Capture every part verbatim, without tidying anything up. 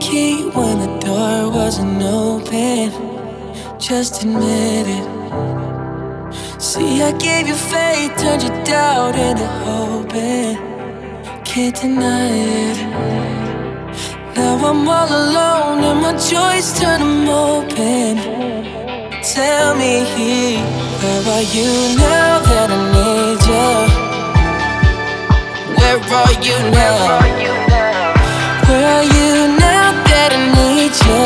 key when the door wasn't open. Just admit it. See, I gave you faith, turned your doubt into hoping. Can't deny it. Now I'm all alone and my joys turn them open. Tell me, where are you now that I need you? Where are you now? Where are you now that I need you?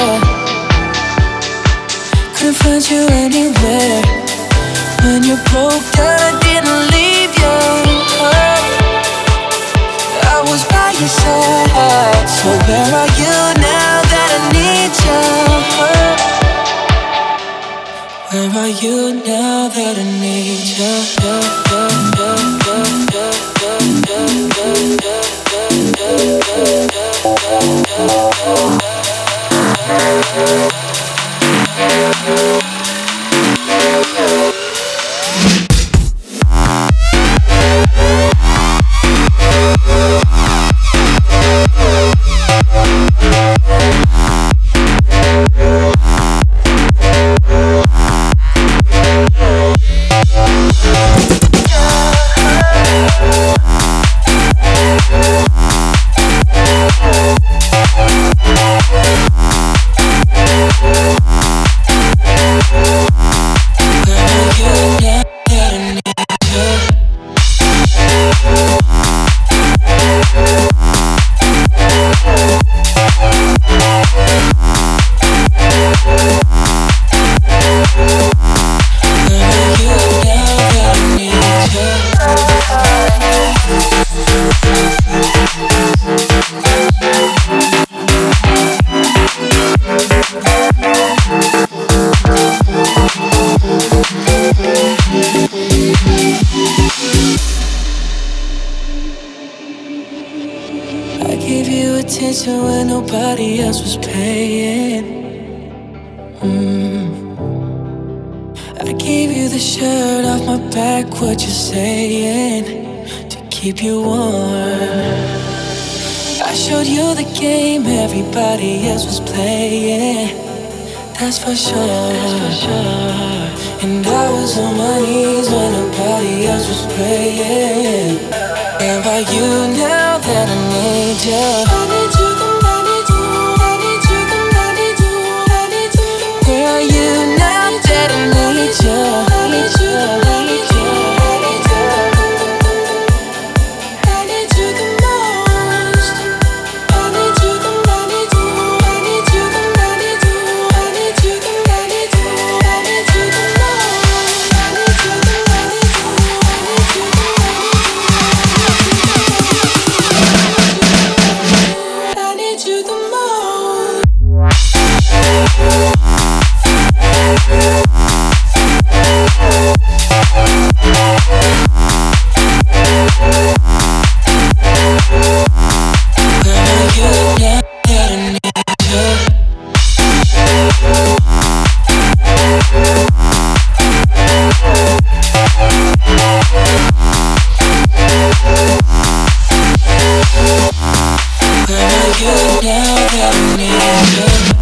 Couldn't find you anywhere. When you broke down, I didn't leave you. I was by your side. So where are you now that I need you? Where are you now that I need you? Attention when nobody else was paying. mm. I gave you the shirt off my back, what you saying? To keep you warm. I showed you the game everybody else was playing. That's for sure, that's for sure. And I was on my knees when nobody else was praying. Where are you now that I need you? I need you, I need you, I need you, I need you, I need you. Where are you now that I need you? I need you, I need you, I need you. I need you the most. I need you, I need you, I need you, I need you, I need you, I need you, I need you the most. I need you, I need you, I need you, I need you. I need you the most. Where are you now that I need you?